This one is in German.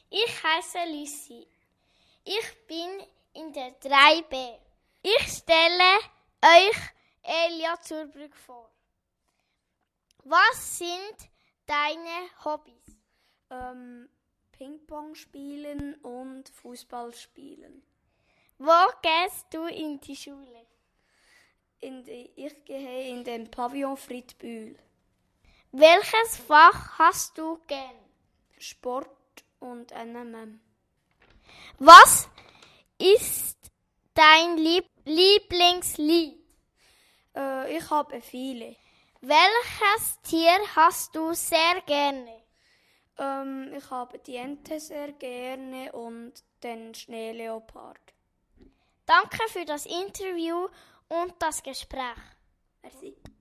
Ich heiße Lucy. Ich bin in der 3b. Ich stelle euch Elia Zurbrügg vor. Was sind deine Hobbys? Ping-Pong spielen und Fußball spielen. Wo gehst du in die Schule? Ich gehe in den Pavillon Friedbühl. Welches Fach hast du gern? Sport und NMM. Was ist dein Lieblingslied? Ich habe viele. Welches Tier hast du sehr gerne? Ich habe die Ente sehr gerne und den Schneeleopard. Danke für das Interview und das Gespräch. Merci.